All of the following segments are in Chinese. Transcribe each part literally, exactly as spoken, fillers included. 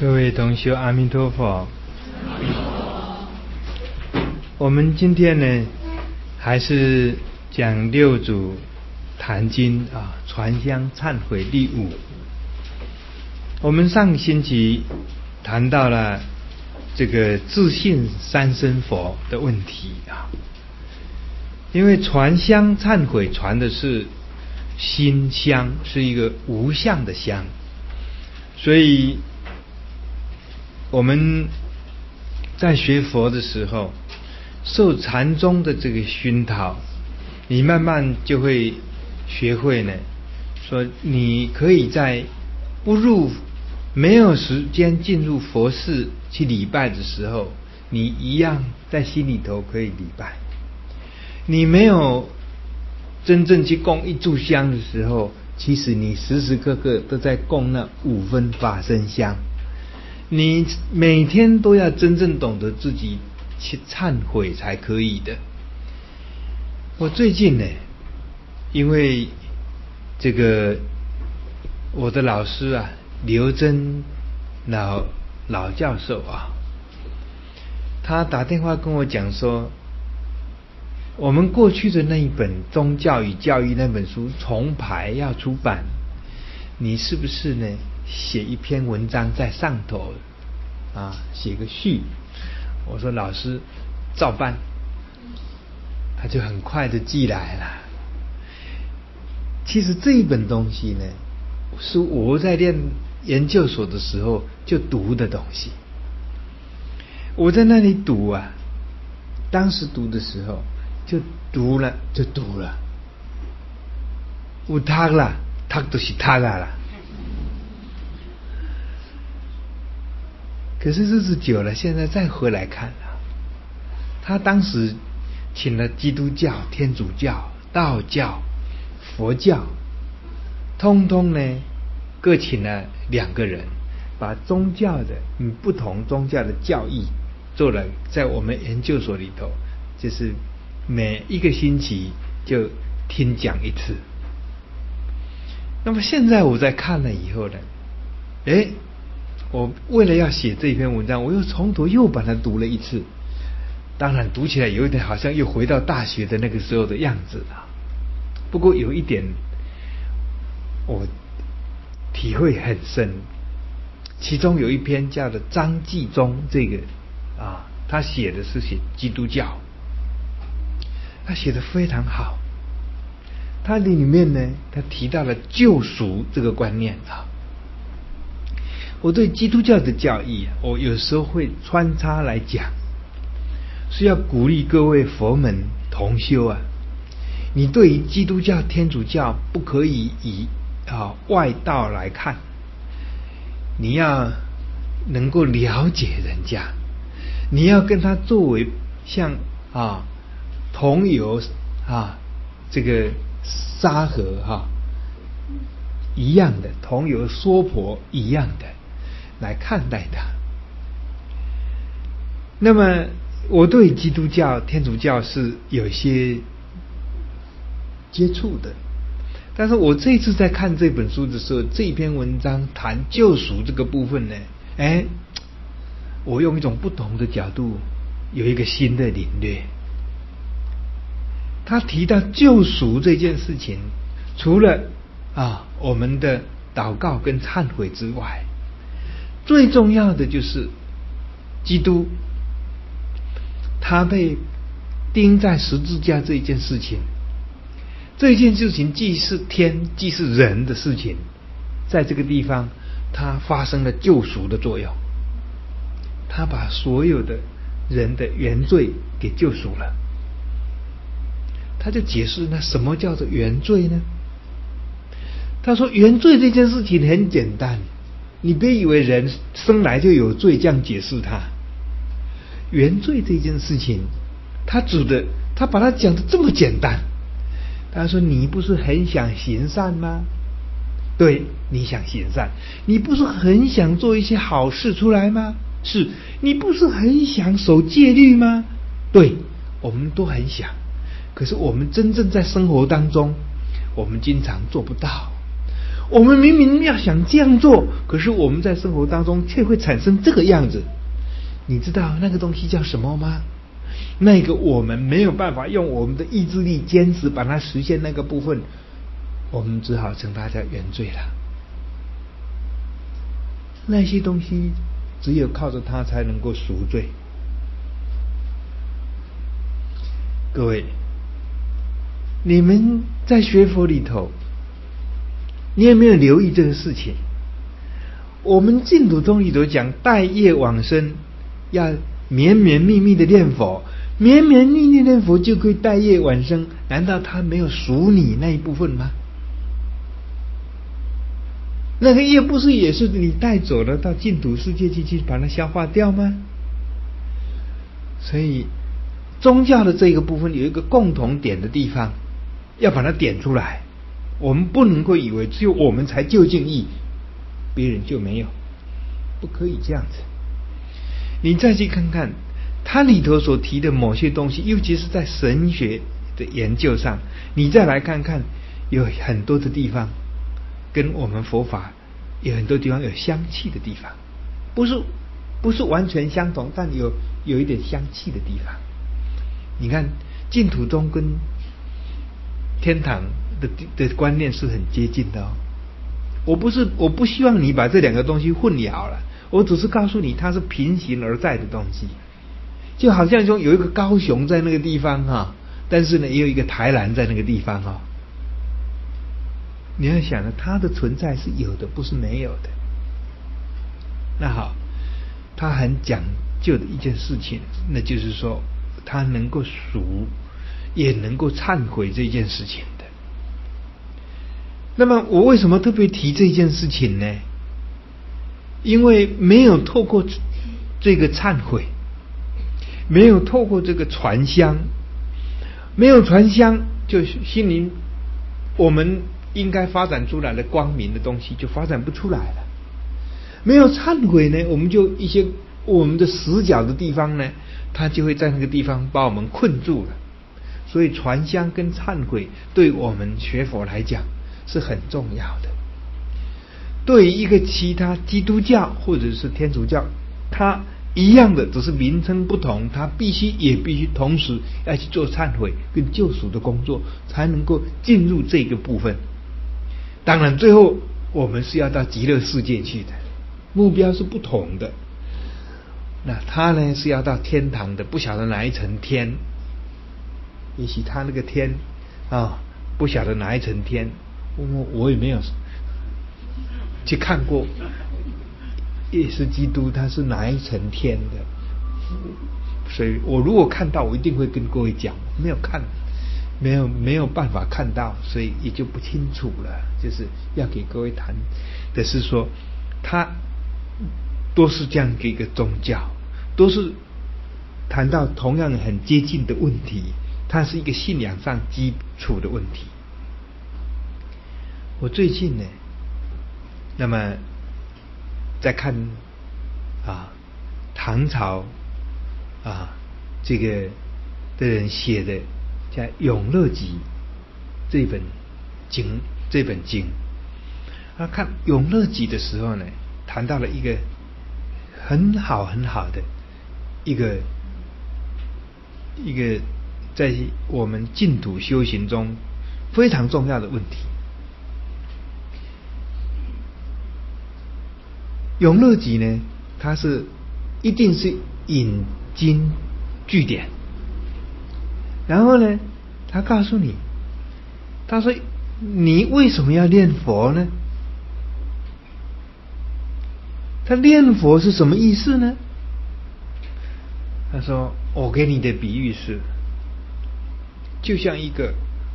各位同学，阿弥陀佛。我们今天呢，还是讲六祖坛经啊，传香忏悔第五。我们上个星期谈到了这个自信三身佛的问题啊，因为传香忏悔传的是心香，是一个无相的香，所以我们在学佛的时候，受禅宗的这个熏陶，你慢慢就会学会呢，说你可以在不入没有时间进入佛寺去礼拜的时候，你一样在心里头可以礼拜。你没有真正去供一炷香的时候，其实你时时刻刻都在供那五分法身香。你每天都要真正懂得自己去忏悔才可以的。我最近呢，因为这个我的老师啊，刘真老老教授啊，他打电话跟我讲说，我们过去的那一本《宗教与教育》那本书重排要出版，你是不是呢写一篇文章在上头啊，写个序？我说老师照办，他就很快的寄来了。其实这一本东西呢，是我在念研究所的时候就读的东西。我在那里读啊，当时读的时候就读了就读了，有读啦，读就是读啊啦。可是日子久了，现在再回来看啊，他当时请了基督教、天主教、道教、佛教，通通呢各请了两个人，把宗教的嗯不同宗教的教义做了，在我们研究所里头，就是每一个星期就听讲一次。那么现在我在看了以后呢，诶我为了要写这篇文章，我又从头又把它读了一次。当然读起来有一点好像又回到大学的那个时候的样子了。不过有一点我体会很深，其中有一篇叫做张纪中，这个啊，他写的是写基督教，他写得非常好。他里面呢，他提到了救赎这个观念啊。我对基督教的教义，我有时候会穿插来讲，是要鼓励各位佛门同修啊，你对于基督教、天主教不可以以啊外道来看，你要能够了解人家，你要跟他作为像啊同游啊这个沙河哈、啊、一样的，同游娑婆一样的来看待他。那么我对基督教、天主教是有些接触的，但是我这次在看这本书的时候，这篇文章谈救赎这个部分呢，哎，我用一种不同的角度有一个新的领略。他提到救赎这件事情，除了啊我们的祷告跟忏悔之外，最重要的就是基督他被钉在十字架这一件事情，这件事情既是天既是人的事情，在这个地方它发生了救赎的作用，他把所有的人的原罪给救赎了。他就解释，那什么叫做原罪呢？他说原罪这件事情很简单，你别以为人生来就有罪这样解释它。原罪这件事情，他指的他把它讲得这么简单。他说你不是很想行善吗？对，你想行善。你不是很想做一些好事出来吗？是。你不是很想守戒律吗？对，我们都很想。可是我们真正在生活当中，我们经常做不到。 我们明明要想这样做，可是我们在生活当中却会产生这个样子。你知道那个东西叫什么吗？那个我们没有办法用我们的意志力坚持把它实现那个部分，我们只好称它叫原罪了。那些东西只有靠着它才能够赎罪。各位，你们在学佛里头，你有没有留意这个事情？我们净土宗里头讲待业往生，要绵绵密密的念佛，绵绵密密的念佛就可以待业往生，难道他没有赎你那一部分吗？那个业不是也是你带走了到净土世界去去把它消化掉吗？所以宗教的这个部分有一个共同点的地方，要把它点出来。我们不能够以为只有我们才究竟义，别人就没有，不可以这样子。你再去看看它里头所提的某些东西，尤其是在神学的研究上，你再来看看，有很多的地方跟我们佛法有很多地方有相契的地方，不是不是完全相同，但有有一点相契的地方。你看净土宗跟天堂的的观念是很接近的哦。我不是我不希望你把这两个东西混淆了，我只是告诉你它是平行而在的东西。就好像说有一个高雄在那个地方哈、啊，但是呢也有一个台南在那个地方哈、啊。你要想呢，它的存在是有的，不是没有的。那好，它很讲究的一件事情，那就是说它能够赎，也能够忏悔这件事情的。那么我为什么特别提这件事情呢？因为没有透过这个忏悔，没有透过这个传香，没有传香，就心灵我们应该发展出来的光明的东西就发展不出来了。没有忏悔呢，我们就一些我们的死角的地方呢，它就会在那个地方把我们困住了。所以传香跟忏悔对我们学佛来讲是很重要的。对于一个其他基督教或者是天主教，它一样的，只是名称不同，它必须也必须同时要去做忏悔跟救赎的工作，才能够进入这个部分。当然最后我们是要到极乐世界去的，目标是不同的。那他呢是要到天堂的，不晓得哪一层天，也许他那个天啊，不晓得哪一层天，我我也没有去看过耶稣基督他是哪一层天的，所以我如果看到，我一定会跟各位讲。没有看，没有没有办法看到，所以也就不清楚了。就是要给各位谈的是说，他都是这样一个宗教，都是谈到同样很接近的问题，它是一个信仰上基础的问题。我最近呢，那么在看啊唐朝啊这个的人写的叫《永乐集》这本经这本经，啊看《永乐集》的时候呢，谈到了一个很好很好的一个一个在我们净土修行中非常重要的问题。永乐集呢，它是一定是引经据典，然后呢，他告诉你，他说你为什么要念佛呢？他念佛是什么意思呢？他说我给你的比喻是，就像一个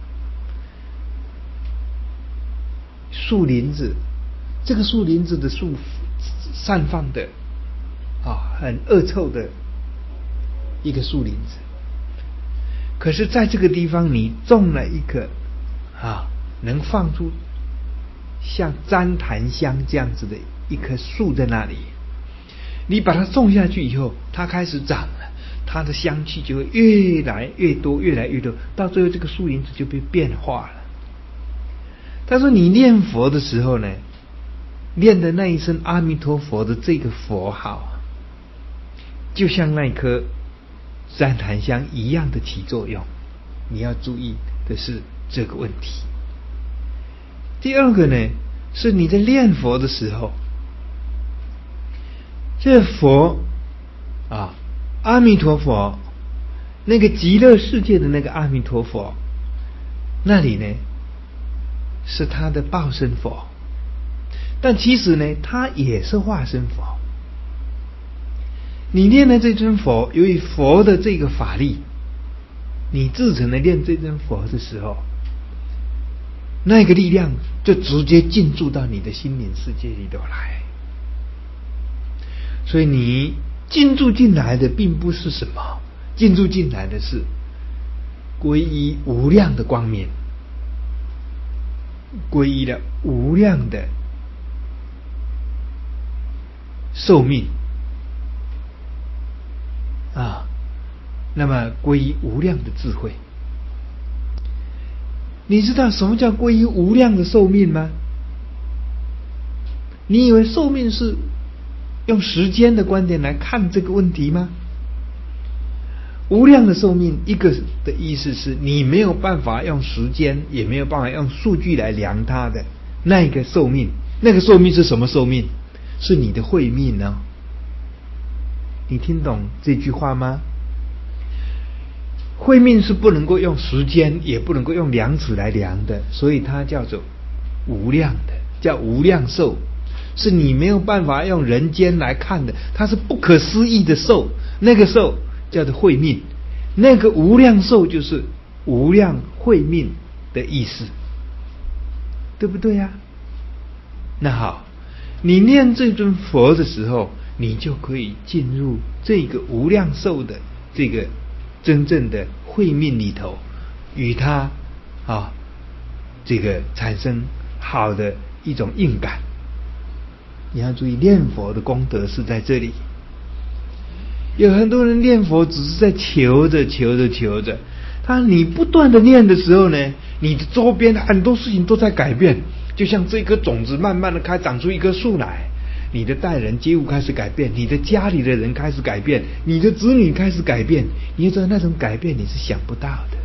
树林子，这个树林子的树散放的啊很恶臭的一个树林子，可是在这个地方你种了一个啊能放出像旃檀香这样子的一棵树在那里，你把它种下去以后，它开始长了，它的香气就会越来越多越来越多，到最后这个树林子就被变化了。 他说你念佛的时候呢，念的那一声阿弥陀佛的这个佛号，就像那颗旃檀香一样的起作用。你要注意的是这个问题。第二个呢，是你在念佛的时候，这佛啊，阿弥陀佛，那个极乐世界的那个阿弥陀佛，那里呢是他的报身佛，但其实呢，他也是化身佛。你念的这尊佛，由于佛的这个法力，你自成的念这尊佛的时候，那个力量就直接进驻到你的心灵世界里头来。所以你进驻进来的并不是什么，进驻进来的是皈依无量的光明，皈依了无量的寿命啊，那么皈依无量的智慧。你知道什么叫皈依无量的寿命吗？你以为寿命是用时间的观点来看这个问题吗？无量的寿命，一个的意思是你没有办法用时间，也没有办法用数据来量它的那个寿命。那个寿命是什么寿命？是你的慧命呢？你听懂这句话吗？慧命是不能够用时间，也不能够用量尺来量的，所以它叫做无量的，叫无量寿，是你没有办法用人间来看的，它是不可思议的寿，那个寿叫做慧命，那个无量寿就是无量慧命的意思，对不对啊？那好，你念这尊佛的时候，你就可以进入这个无量寿的这个真正的慧命里头，与它啊这个产生好的一种应感。你要注意，念佛的功德是在这里。有很多人念佛只是在求着求着求着，他你不断的念的时候呢，你的周边很多事情都在改变，就像这颗种子慢慢的开长出一棵树来，你的待人接物开始改变，你的家里的人开始改变，你的子女开始改变，你知道那种改变你是想不到的。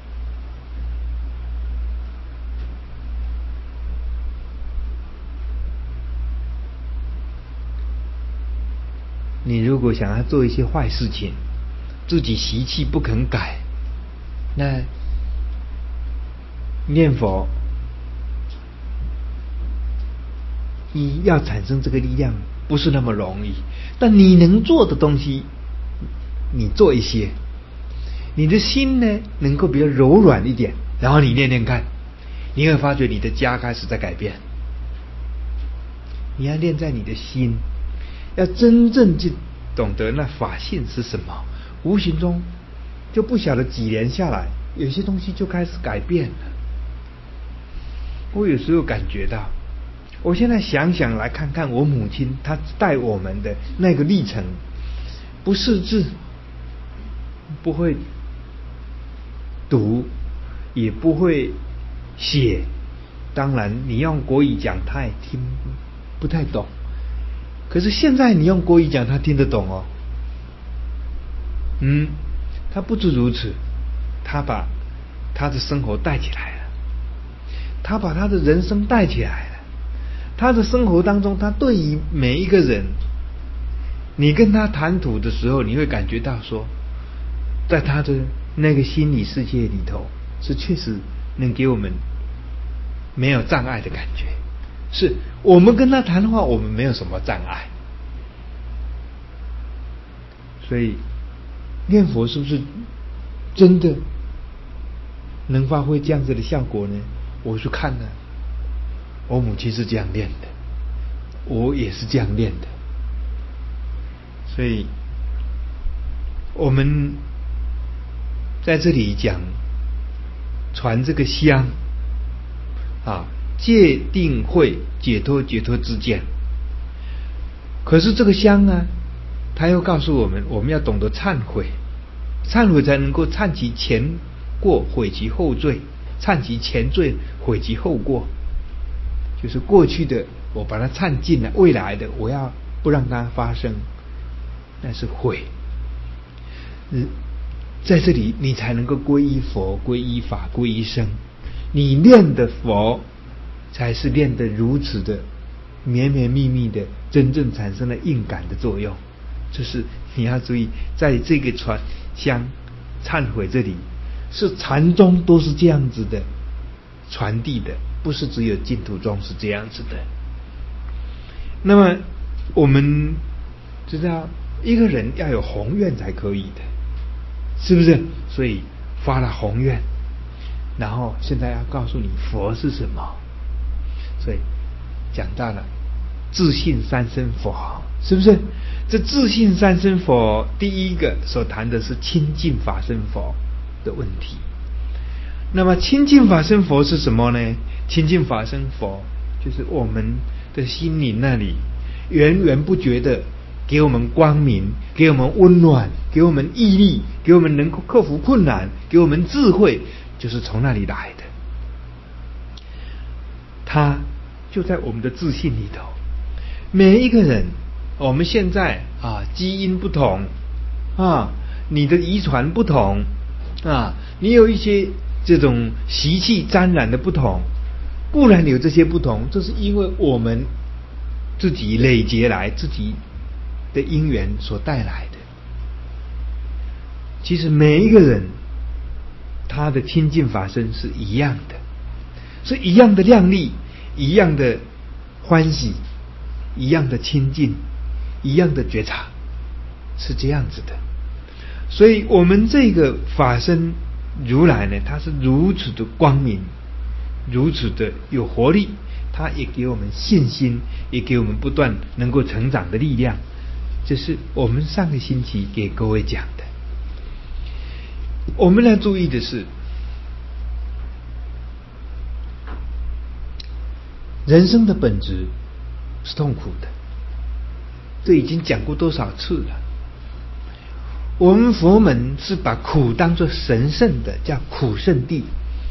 你如果想要做一些坏事情，自己习气不肯改，那念佛你要产生这个力量不是那么容易，但你能做的东西你做一些，你的心呢能够比较柔软一点，然后你念念看，你会发觉你的家开始在改变。你要练在你的心，要真正去懂得那法性是什么，无形中就不晓得几年下来，有些东西就开始改变了。我有时候感觉到，我现在想想来看看我母亲她带我们的那个历程，不识字，不会读，也不会写，当然你用国语讲她也听不太懂，可是现在你用国语讲她听得懂哦。嗯，她不止如此，她把她的生活带起来了，她把她的人生带起来了。她的生活当中，她对于每一个人，你跟她谈吐的时候，你会感觉到说，在她的那个心理世界里头，是确实能给我们没有障碍的感觉。是我们跟她谈话，我们没有什么障碍。所以念佛是不是真的能发挥这样子的效果呢？我去看呢，我母亲是这样练的，我也是这样练的。所以我们在这里讲传这个香啊，戒定慧解脱解脱之见。可是这个香呢，他又告诉我们，我们要懂得忏悔，忏悔才能够忏其前过，悔其后罪，忏其前罪，悔其后过。 就是过去的我把它忏尽了，未来的我要不让它发生，那是悔。嗯，在这里你才能够皈依佛、皈依法、皈依僧。你念的佛才是念得如此的绵绵密密的，真正产生了应感的作用。这是你要注意，在这个传香忏悔这里，是禅宗都是这样子的传递的，不是只有净土宗是这样子的。那么我们知道，一个人要有宏愿才可以的，是不是？所以发了宏愿，然后现在要告诉你佛是什么，所以讲到了自信三身佛，是不是？这自信三身佛第一个所谈的是亲近法身佛的问题。那么亲近法身佛是什么呢？亲近法身佛就是我们的心灵那里源源不绝的给我们光明，给我们温暖，给我们毅力，给我们能够克服困难，给我们智慧，就是从那里来的。它就在我们的自信里头。每一个人，我们现在啊，基因不同啊，你的遗传不同啊，你有一些这种习气沾染的不同，固然有这些不同，这是因为我们自己累劫来自己的因缘所带来的。其实每一个人他的亲近法身是一样的，是一样的亮丽，一样的欢喜，一样的亲近，一样的觉察，是这样子的。所以我们这个法身如来呢，它是如此的光明，如此的有活力，它也给我们信心，也给我们不断能够成长的力量。这是我们上个星期给各位讲的。我们要注意的是，人生的本质是痛苦的，这已经讲过多少次了。我们佛门是把苦当作神圣的，叫苦圣地。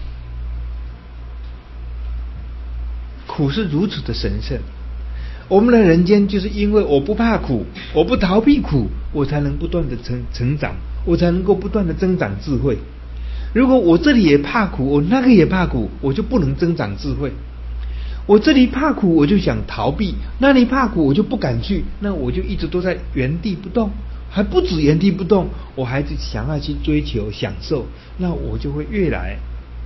苦是如此的神圣，我们的人间就是因为我不怕苦，我不逃避苦，我才能不断的成成长，我才能够不断的增长智慧。如果我这里也怕苦，我那个也怕苦，我就不能增长智慧。我这里怕苦，我就想逃避；那里怕苦，我就不敢去。那我就一直都在原地不动，还不止原地不动，我还是想要去追求享受，那我就会越来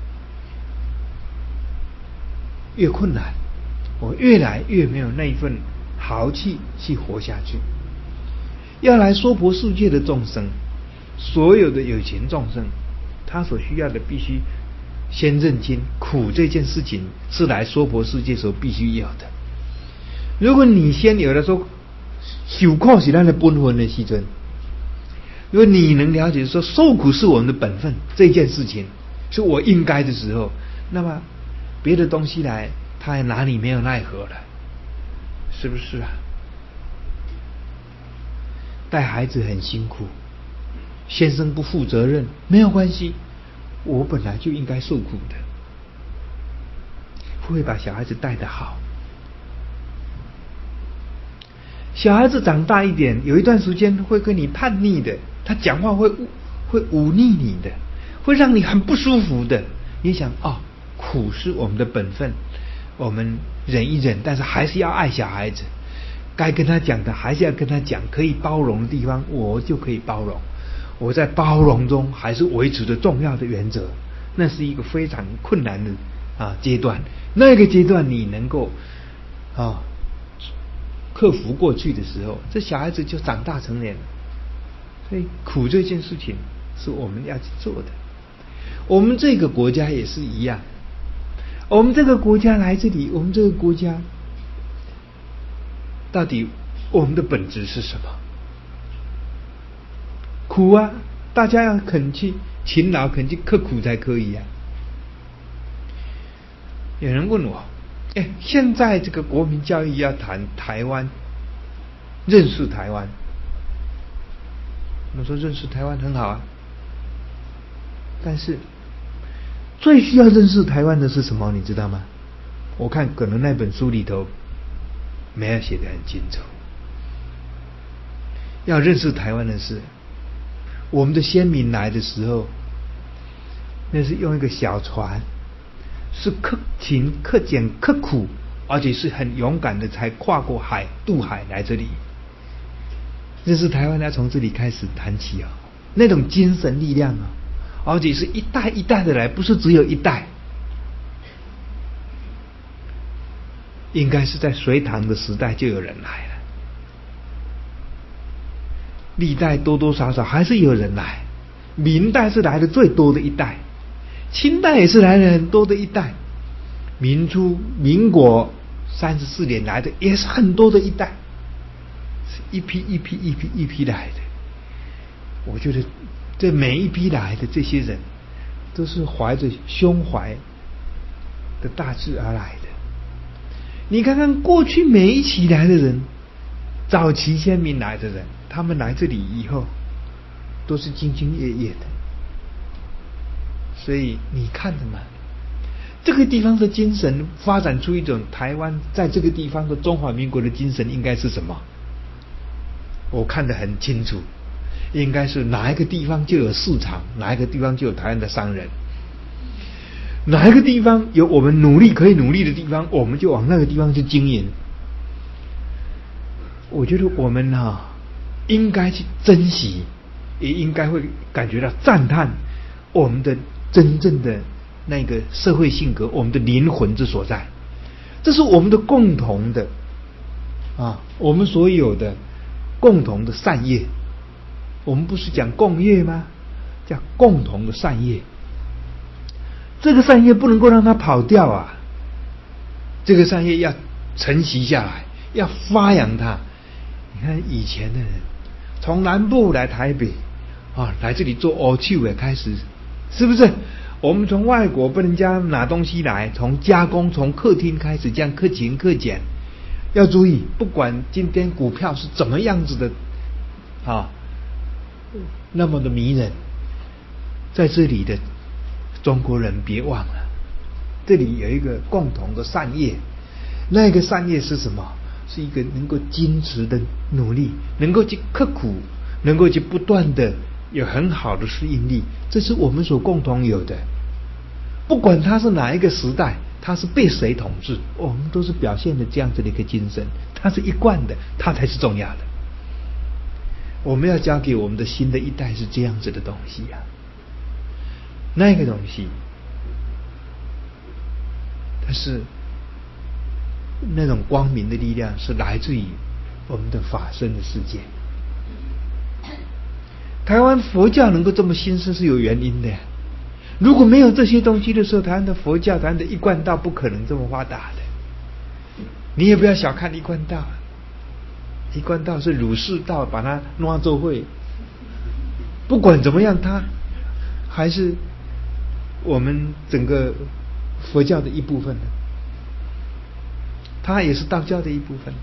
越困难，我越来越没有那一份豪气去活下去。要来娑婆世界的众生，所有的有情众生，他所需要的必须先认清苦这件事情是来娑婆世界所必须有的。如果你先有的说受苦是咱的本分的时阵，如果你能了解说受苦是我们的本分，这件事情是我应该的时候，那么别的东西来他还哪里没有奈何了，是不是啊？带孩子很辛苦，先生不负责任，没有关系，我本来就应该受苦的，会把小孩子带得好。小孩子长大一点，有一段时间会跟你叛逆的，他讲话会会忤逆你的，会让你很不舒服的。你想哦，苦是我们的本分，我们忍一忍，但是还是要爱小孩子，该跟他讲的还是要跟他讲，可以包容的地方我就可以包容，我在包容中还是维持着重要的原则。那是一个非常困难的啊阶段，那个阶段你能够啊克服过去的时候，这小孩子就长大成年了。所以苦这件事情是我们要去做的。我们这个国家也是一样，我们这个国家来这里，我们这个国家到底我们的本质是什么？苦啊，大家要肯去勤劳，肯去刻苦才可以啊。有人问我，哎，现在这个国民教育要谈台湾，认识台湾，我说认识台湾很好啊，但是最需要认识台湾的是什么？你知道吗？ 我看可能那本书里头没有写得很清楚。要认识台湾的是，我们的先民来的时候，那是用一个小船，是克勤、克俭、克苦，而且是很勇敢的才跨过海渡海来这里。认识台湾要从这里开始谈起啊、哦，那种精神力量啊、哦，而且是一代一代的来，不是只有一代。应该是在隋唐的时代就有人来了，历代多多少少还是有人来，明代是来的最多的一代，清代也是来了很多的一代，民初民国三十四年来的也是很多的一代，是一批一批一批一批来的。我觉得这每一批来的这些人，都是怀着胸怀的大志而来的。你看看过去每一期来的人，早期先民来的人，他们来这里以后都是兢兢业业的。所以你看的嘛，这个地方的精神发展出一种台湾在这个地方的中华民国的精神应该是什么？我看得很清楚，应该是哪一个地方就有市场，哪一个地方就有台湾的商人，哪一个地方有我们努力可以努力的地方，我们就往那个地方去经营。我觉得我们啊，应该去珍惜，也应该会感觉到赞叹我们的真正的那个社会性格，我们的灵魂之所在。这是我们的共同的啊，我们所有的共同的善业。我们不是讲共业吗？叫共同的善业。这个善业不能够让它跑掉啊！这个善业要承袭下来，要发扬它。你看以前的人，从南部来台北啊，来这里做欧趣也开始，是不是？我们从外国被人家拿东西来，从加工，从客厅开始这样克勤克俭。要注意，不管今天股票是怎么样子的啊，那么的迷人，在这里的中国人别忘了，这里有一个共同的善业。那个善业是什么？是一个能够坚持的努力，能够去刻苦，能够去不断的有很好的适应力，这是我们所共同有的。不管他是哪一个时代，他是被谁统治，我们都是表现的这样子的一个精神，它是一贯的，它才是重要的。我们要教给我们的新的一代是这样子的东西啊，那个东西，它是那种光明的力量，是来自于我们的法身的世界。台湾佛教能够这么兴盛是有原因的呀。如果没有这些东西的时候，台湾的佛教、台湾的一贯道不可能这么发达的。你也不要小看一贯道，一贯道是儒释道把它弄做会，不管怎么样，它还是我们整个佛教的一部分的，它也是道教的一部分。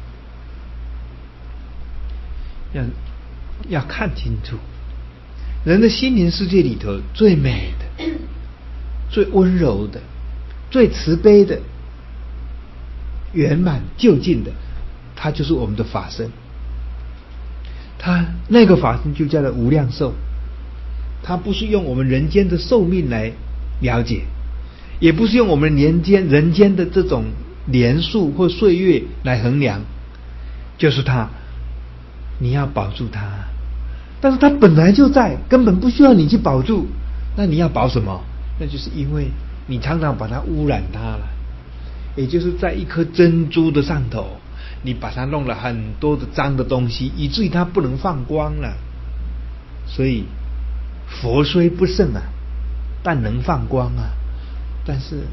要要看清楚，人的心灵世界里头最美的、最温柔的、最慈悲的、圆满究竟的，它就是我们的法身。它那个法身就叫做无量寿，它不是用我们人间的寿命来了解，也不是用我们人间人间的这种年数或岁月来衡量，就是它，你要保住它。但是它本来就在，根本不需要你去保住。那你要保什么？那就是因为你常常把它污染它了，也就是在一颗珍珠的上头，你把它弄了很多的脏的东西，以至于它不能放光了。所以佛虽不胜啊，但能放光啊。但是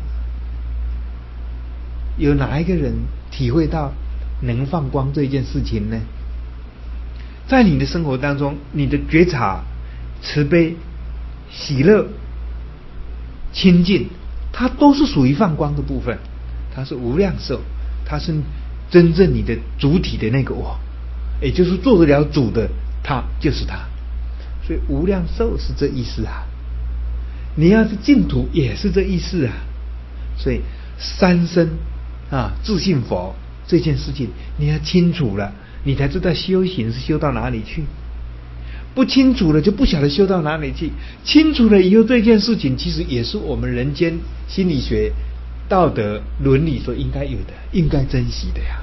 有哪一个人体会到能放光这件事情呢？在你的生活当中，你的觉察、慈悲、喜乐、清净，它都是属于放光的部分。它是无量寿，它是真正你的主体的那个我，也就是做得了主的，它就是它。所以无量寿是这意思啊。你要是净土也是这意思啊。所以三生啊自信佛这件事情，你要清楚了，你才知道修行是修到哪里去。不清楚了就不晓得修到哪里去，清楚了以后，这件事情其实也是我们人间心理学、道德、伦理所应该有的，应该珍惜的呀。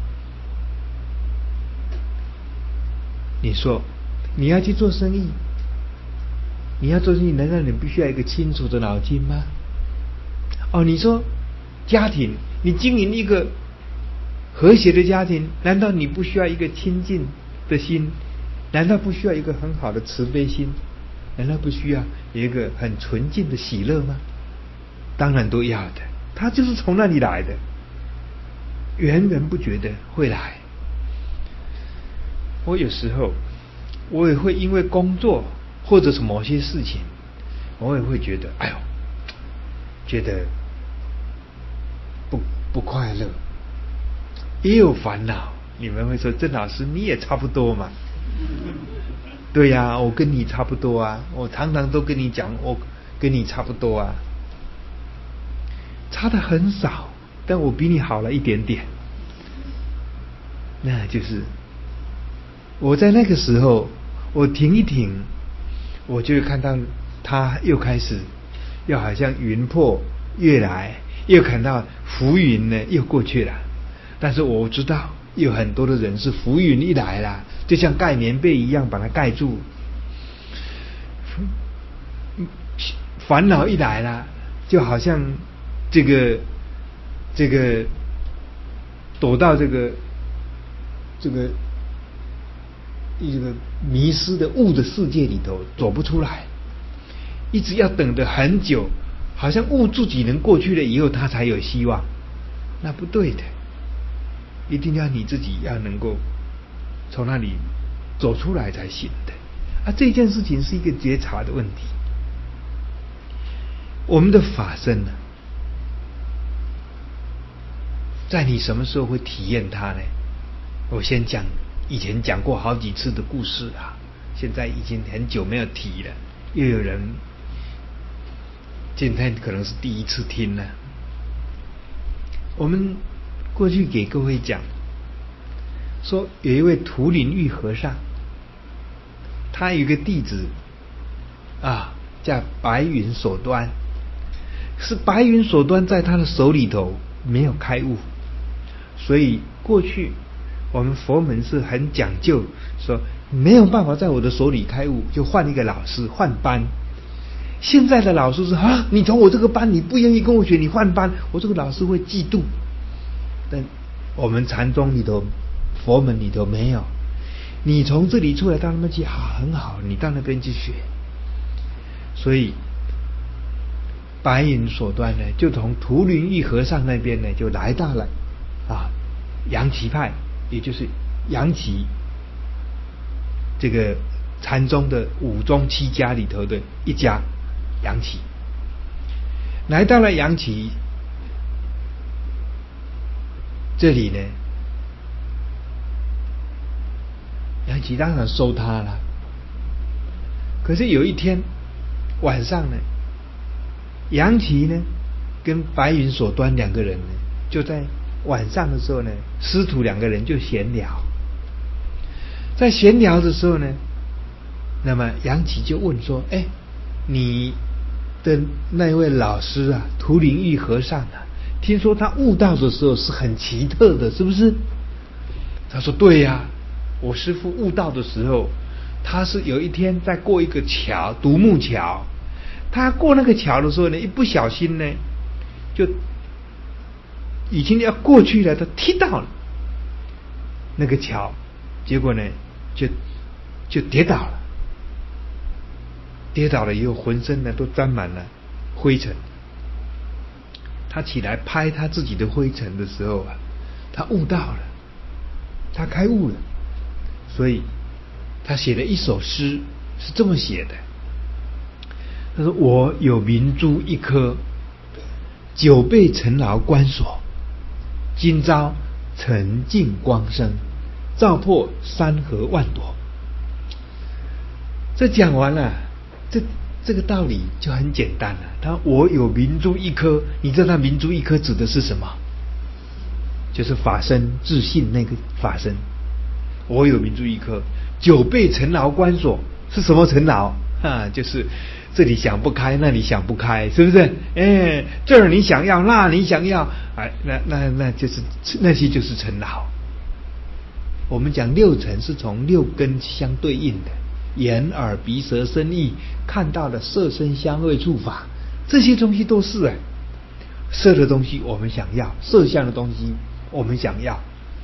你说你要去做生意，你要做生意，难道你不需要一个清楚的脑筋吗？哦，你说家庭，你经营一个和谐的家庭，难道你不需要一个清净的心？难道不需要一个很好的慈悲心？难道不需要有一个很纯净的喜乐吗？当然都要的，它就是从那里来的，源源不绝的会来。我有时候我也会因为工作或者是某些事情，我也会觉得哎呦，觉得不不快乐，也有烦恼。你们会说郑老师你也差不多嘛？对呀、啊，我跟你差不多啊，我常常都跟你讲，我跟你差不多啊，差的很少，但我比你好了一点点。那就是我在那个时候，我停一停，我就会看到它又开始，又好像云破月来，又看到浮云呢又过去了。但是我知道有很多的人是浮云一来了，就像盖棉被一样把它盖住，烦恼一来了，就好像这个这个躲到这个这个一个迷失的雾的世界里头走不出来，一直要等得很久，好像雾自己能过去了以后他才有希望。那不对的，一定要你自己要能够从那里走出来才行的啊！这件事情是一个觉察的问题。我们的法身呢，在你什么时候会体验它呢？我先讲以前讲过好几次的故事啊，现在已经很久没有提了，又有人今天可能是第一次听了。我们过去给各位讲说，有一位图林玉和尚，他有一个弟子啊，叫白云所端，是白云所端在他的手里头没有开悟，所以过去我们佛门是很讲究，说没有办法在我的手里开悟，就换一个老师，换班。现在的老师是啊，你从我这个班你不愿意跟我学，你换班，我这个老师会嫉妒。但我们禅宗里头、佛门里头没有，你从这里出来到那边去，啊，很好，你到那边去学。所以白云所端呢，就从图林玉和尚那边呢，就来到了啊杨岐派，也就是杨岐这个禅宗的五宗七家里头的一家杨岐，来到了杨岐这里呢，杨岐当然收他了。可是有一天晚上呢，杨岐呢跟白云所端两个人呢，就在晚上的时候呢，师徒两个人就闲聊。在闲聊的时候呢，那么杨岐就问说：“哎，你的那位老师啊，图林玉和尚啊，听说他悟道的时候是很奇特的，是不是？”他说：“对呀、啊，我师父悟道的时候，他是有一天在过一个桥，独木桥。他过那个桥的时候呢，一不小心呢，就已经要过去了，他踢到了那个桥，结果呢，就就跌倒了。跌倒了以后，浑身呢都沾满了灰尘。他起来拍他自己的灰尘的时候啊，他悟到了，他开悟了。所以他写了一首诗，是这么写的。他说：“我有明珠一颗，久被尘劳关锁。今朝沉净光生，照破山河万朵。”这讲完了，这这个道理就很简单了。他我有明珠一颗，你知道他明珠一颗指的是什么？就是法身自信那个法身。我有明珠一颗，久被尘劳关锁，是什么尘劳啊？就是这里想不开，那里想不开，是不是？哎，这儿你想要，那你想要，哎，那那那就是那些就是尘劳。我们讲六尘是从六根相对应的，眼耳鼻舌身意看到的色声香味触法，这些东西都是哎，色的东西我们想要，色相的东西我们想要，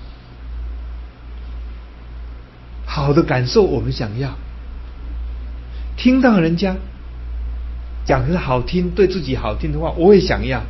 好的感受我们想要，听到人家讲的好听，对自己好听的话，我也想要。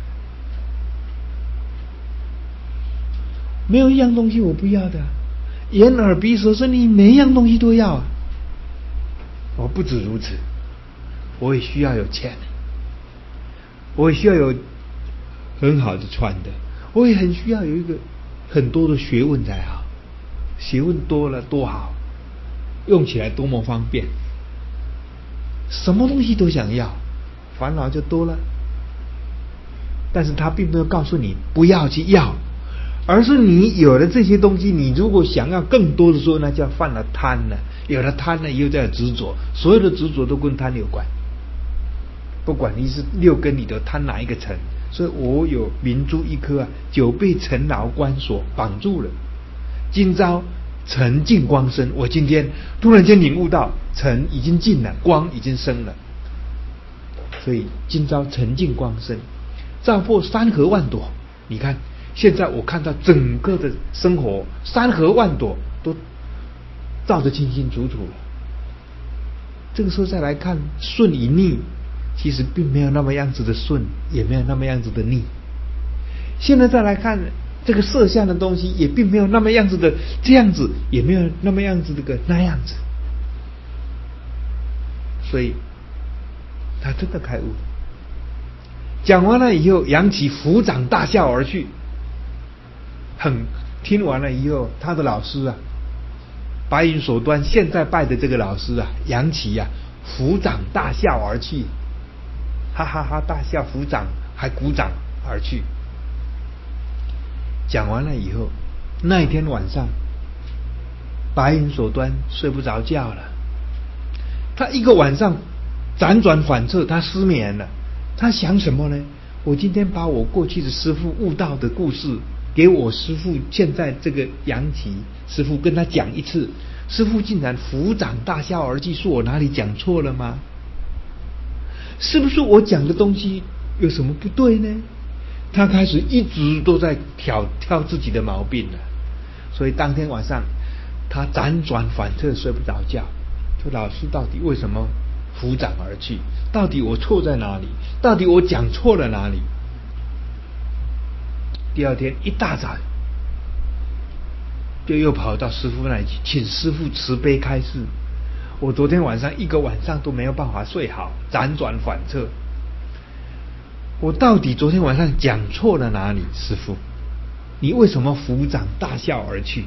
没有一样东西我不要的，眼耳鼻舌身意每一样东西都要啊。我不止如此，我也需要有钱，我也需要有很好的穿的，我也很需要有一个很多的学问才好。学问多了多好，用起来多么方便。什么东西都想要，烦恼就多了。但是他并没有告诉你不要去要，而是你有了这些东西，你如果想要更多的时候，那叫犯了贪了。有了贪了，又在执着，所有的执着都跟贪有关。不管你是六根里头贪哪一个尘，所以我有明珠一颗啊，久被尘劳关锁绑住了。今朝尘尽光生，我今天突然间领悟到，尘已经尽了，光已经生了。所以今朝尘尽光生，照破山河万朵。你看，现在我看到整个的生活，山河万朵都照得清清楚楚了。这个时候再来看顺与逆，其实并没有那么样子的顺，也没有那么样子的逆。现在再来看这个色相的东西，也并没有那么样子的这样子，也没有那么样子这个那样子。所以他真的开悟。讲完了以后，扬起抚掌大笑而去。很听完了以后，他的老师啊，白云所端现在拜的这个老师啊，扬起啊抚掌大笑而去，哈哈哈大笑，抚掌还鼓掌而去。讲完了以后，那一天晚上，白云所端睡不着觉了。他一个晚上辗转反侧，他失眠了。他想什么呢？我今天把我过去的师父悟道的故事给我师父现在这个杨岐师父跟他讲一次，师父竟然抚掌大笑而去，说我哪里讲错了吗？是不是我讲的东西有什么不对呢？他开始一直都在挑挑自己的毛病了。所以当天晚上他辗转反侧睡不着觉，说老师到底为什么抚掌而去？到底我错在哪里？到底我讲错了哪里？第二天一大早就又跑到师父那里去，请师父慈悲开示。我昨天晚上一个晚上都没有办法睡好，辗转反侧，我到底昨天晚上讲错了哪里？师父，你为什么抚掌大笑而去？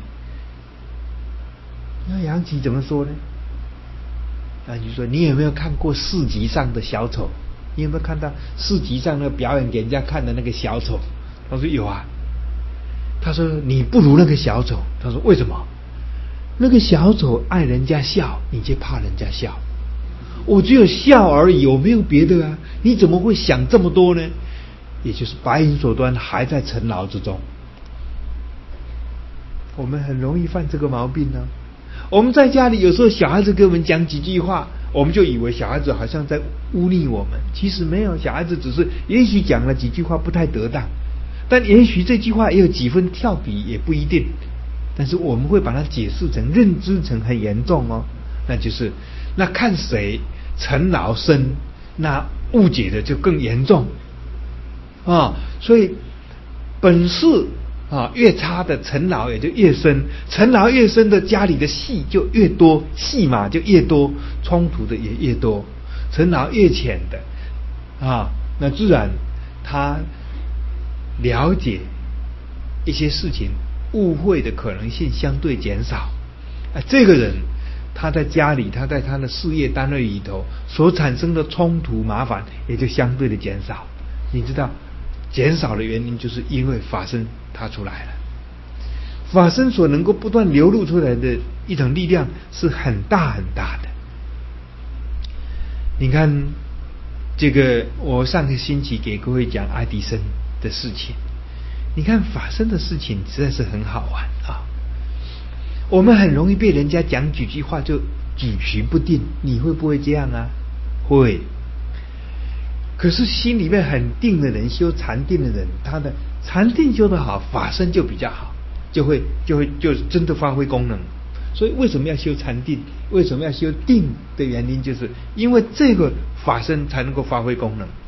那杨岐怎么说呢？杨岐说：你有没有看过市集上的小丑？你有没有看到市集上那个表演给人家看的那个小丑？他说有啊。他说你不如那个小丑。他说为什么？那个小丑爱人家笑，你却怕人家笑。我只有笑而已，我没有别的啊！你怎么会想这么多呢？也就是白云所端还在尘劳之中。我们很容易犯这个毛病呢、啊。我们在家里有时候小孩子给我们讲几句话，我们就以为小孩子好像在污蔑我们，其实没有，小孩子只是也许讲了几句话不太得当，但也许这句话也有几分跳笔，也不一定。但是我们会把它解释成认知成很严重哦，那就是那看谁尘劳深，那误解的就更严重啊。所以本事啊越差的尘劳也就越深，尘劳越深的家里的戏就越多，戏码就越多，冲突的也越多。尘劳越浅的啊，那自然他了解一些事情，误会的可能性相对减少。啊，这个人他在家里，他在他的事业单位里头所产生的冲突麻烦也就相对的减少。你知道减少的原因就是因为法身他出来了，法身所能够不断流露出来的一种力量是很大很大的。你看这个，我上个星期给各位讲爱迪生的事情，你看法身的事情实在是很好玩啊。我们很容易被人家讲几句话就举棋不定，你会不会这样啊？会。可是心里面很定的人，修禅定的人，他的禅定修得好，法身就比较好，就会就会就真的发挥功能。所以为什么要修禅定？为什么要修定的原因，就是因为这个法身才能够发挥功能。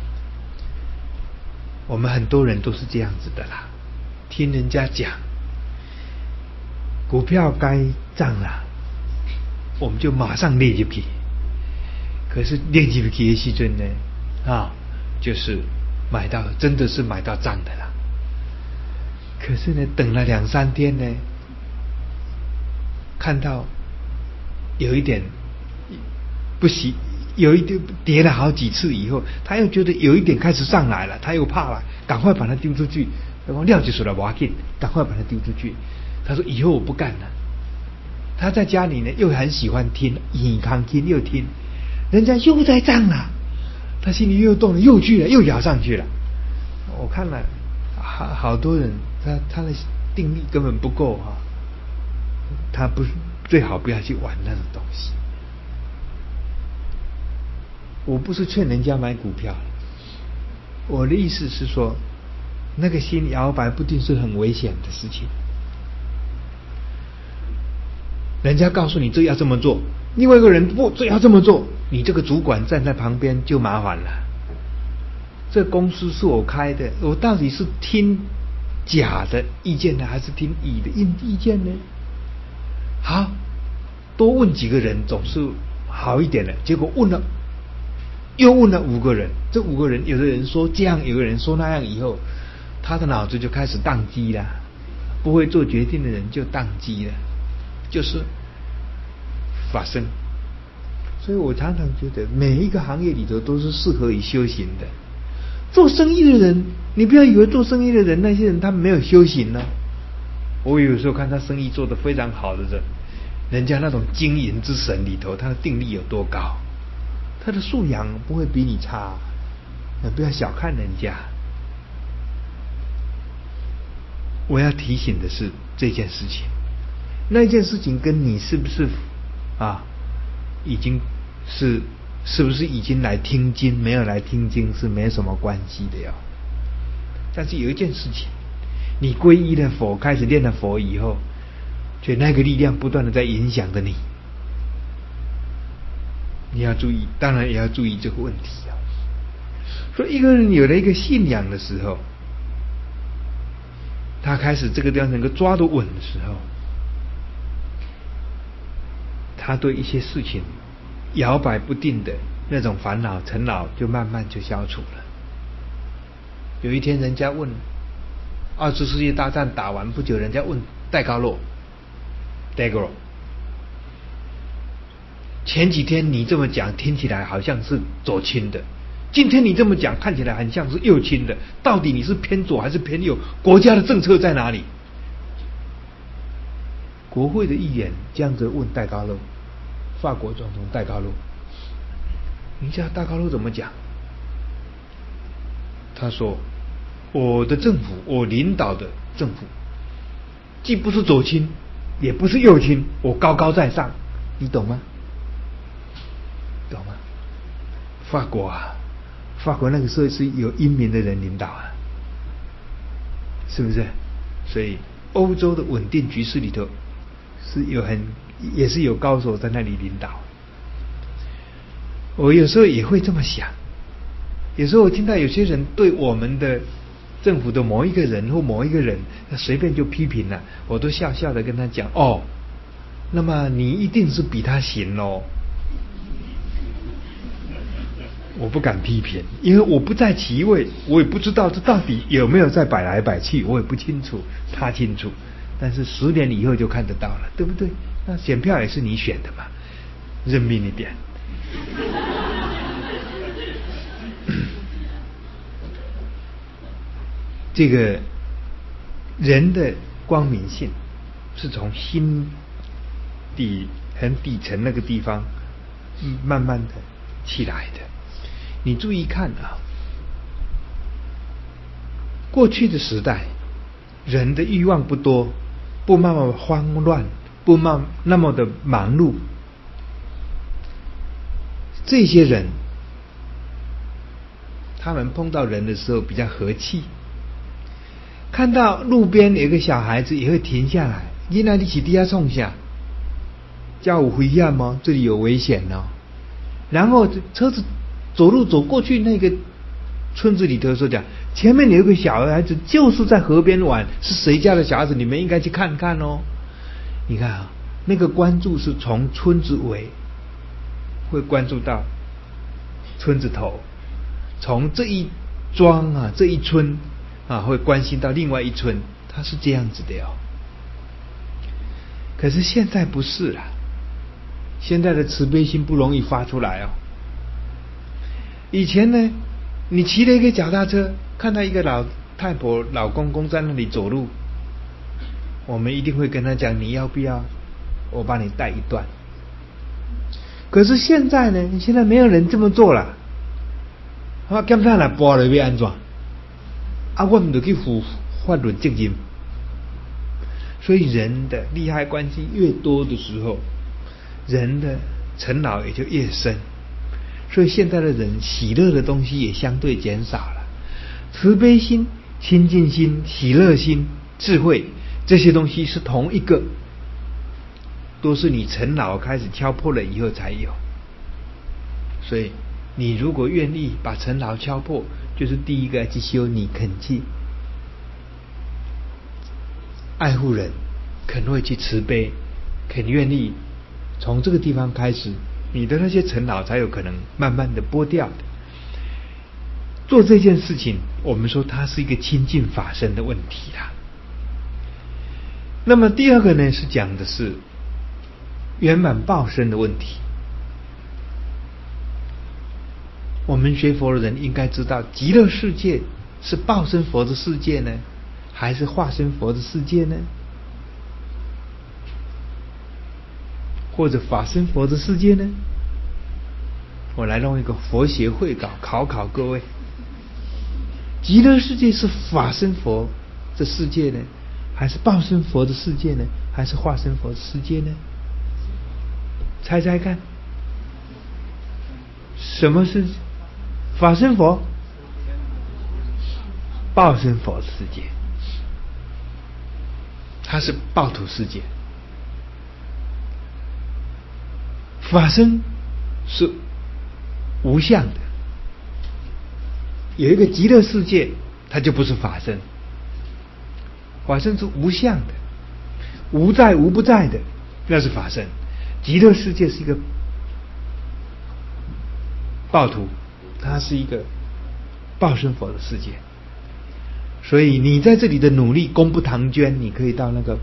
我们很多人都是这样子的啦，听人家讲股票该涨了，我们就马上列入去。可是列入去的时阵呢，啊，就是买到真的是买到涨的啦。可是呢，等了两三天呢，看到有一点不喜，有一点跌了好几次以后，他又觉得有一点开始上来了，他又怕了，赶快把它丢出去。然后料就说了，我紧，赶快把它丢出去。他说以后我不干了。他在家里呢又很喜欢听，尹康听又听，人家又在涨了，他心里又动了，又去了，又咬上去了。我看了好好多人，他他的定力根本不够啊，他不最好不要去玩那种东西。我不是劝人家买股票，我的意思是说，那个心摇摆不定是很危险的事情。人家告诉你这要这么做，另外一个人不这要这么做，你这个主管站在旁边就麻烦了。这公司是我开的，我到底是听甲的意见呢，还是听乙的意见呢？好，多问几个人总是好一点的。结果问了，又问了五个人，这五个人有的人说这样，有的人说那样，以后他的脑子就开始宕机了，不会做决定的人就宕机了，就是法身。所以我常常觉得每一个行业里头都是适合于修行的。做生意的人，你不要以为做生意的人那些人他没有修行呢。我有时候看他生意做得非常好的人，人家那种经营之神里头，他的定力有多高，他的素养不会比你差，不要小看人家。我要提醒的是这件事情，那件事情跟你是不是啊，已经是是不是已经来听经，没有来听经是没什么关系的哟。但是有一件事情，你皈依了佛，开始念了佛以后，就那个力量不断的在影响着你，你要注意，当然也要注意这个问题啊。说一个人有了一个信仰的时候，他开始这个地方能够抓得稳的时候，他对一些事情摇摆不定的那种烦恼尘恼就慢慢就消除了。有一天人家问，二次世界大战打完不久，人家问戴高乐，戴高乐，前几天你这么讲听起来好像是左倾的，今天你这么讲看起来很像是右倾的，到底你是偏左还是偏右？国家的政策在哪里？国会的议员这样子问戴高乐，法国总统戴高乐，你知道戴高乐怎么讲？他说，我的政府，我领导的政府既不是左倾也不是右倾，我高高在上，你懂吗？懂吗？法国啊，法国那个时候是有英明的人领导啊，是不是？所以欧洲的稳定局势里头是有很也是有高手在那里领导。我有时候也会这么想，有时候我听到有些人对我们的政府的某一个人或某一个人随便就批评了，我都笑笑的跟他讲，哦，那么你一定是比他行哦。我不敢批评，因为我不在其位，我也不知道这到底有没有在摆来摆去，我也不清楚，他清楚。 但是十年以后就看得到了，对不对？那选票也是你选的嘛，认命一点。这个人的光明性是从心底很底层那个地方慢慢的起来的。你注意看啊，过去的时代人的欲望不多，不那么慌乱，不那么的忙碌，这些人他们碰到人的时候比较和气，看到路边有一个小孩子也会停下来，你那里起地下冲下，叫我危险吗？这里有危险哦。然后车子走路走过去那个村子里头说讲，前面有一个小孩子就是在河边玩，是谁家的小孩子？你们应该去看看哦。你看啊，那个关注是从村子尾会关注到村子头，从这一庄啊这一村啊会关心到另外一村，它是这样子的哦。可是现在不是啦，现在的慈悲心不容易发出来哦。以前呢，你骑了一个脚踏车，看到一个老太婆、老公公在那里走路，我们一定会跟他讲，你要不要我帮你带一段？可是现在呢，现在没有人这么做了。啊，检查来拨了要安怎？啊，我们就去负法律责任。所以人的利害关系越多的时候，人的尘劳也就越深。所以现在的人喜乐的东西也相对减少了。慈悲心、亲近心、喜乐心、智慧，这些东西是同一个，都是你尘劳开始敲破了以后才有。所以你如果愿意把尘劳敲破，就是第一个去修你肯去爱护人，肯会去慈悲，肯愿意从这个地方开始，你的那些尘劳才有可能慢慢的剥掉的。做这件事情，我们说它是一个亲近法身的问题啦。那么第二个呢，是讲的是圆满报身的问题。我们学佛的人应该知道，极乐世界是报身佛的世界呢，还是化身佛的世界呢？或者法身佛的世界呢？我来弄一个佛学会稿考考各位，极乐世界是法身佛的世界呢，还是报身佛的世界呢？还是化身佛的世界呢？猜猜看，什么是法身佛？报身佛的世界，它是报土世界。法身是无相的，有一个极乐世界，它就不是法身。法身是无相的，无在无不在的，那是法身。极乐世界是一个报土，它是一个报身佛的世界。所以你在这里的努力，功不唐捐，你可以到那个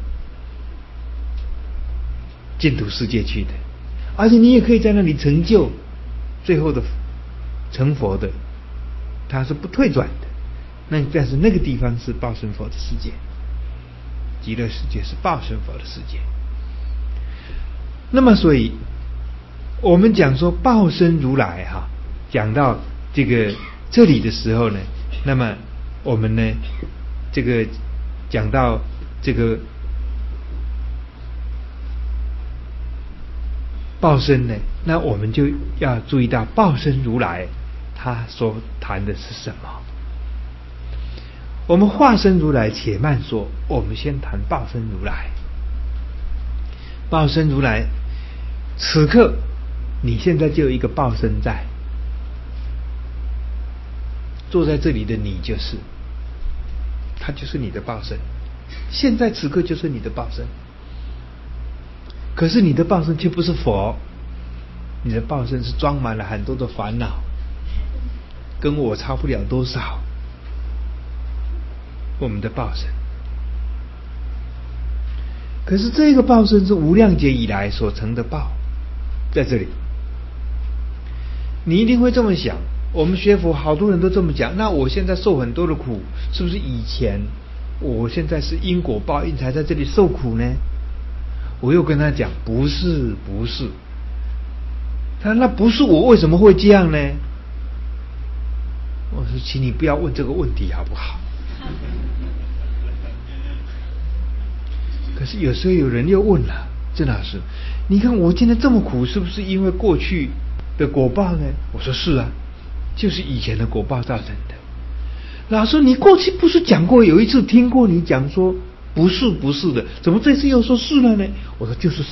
净土世界去的，而且你也可以在那里成就最后的成佛的，它是不退转的。那但是那个地方是报身佛的世界，极乐世界是报身佛的世界。那么所以我们讲说报身如来哈，讲到这个这里的时候呢，那么我们呢这个讲到这个报身呢，那我们就要注意到报身如来他所谈的是什么。我们化身如来且慢说，我们先谈报身如来。报身如来，此刻你现在就有一个报身在，坐在这里的你就是，他就是你的报身，现在此刻就是你的报身。可是你的报身却不是佛，你的报身是装满了很多的烦恼，跟我差不了多少。我们的报身， 可是这个报身是无量劫以来所成的报，在这里，你一定会这么想。我们学佛好多人都这么讲，那我现在受很多的苦，是不是以前我现在是因果报应才在这里受苦呢？我又跟他讲，不是不是。他那不是我为什么会这样呢？我说，请你不要问这个问题好不好？可是有时候有人又问了，郑老师，你看我今天这么苦，是不是因为过去的果报呢？我说是啊，就是以前的果报造成的。老师，你过去不是讲过，有一次听过你讲说不是不是的，怎么这次又说是了呢？我说就是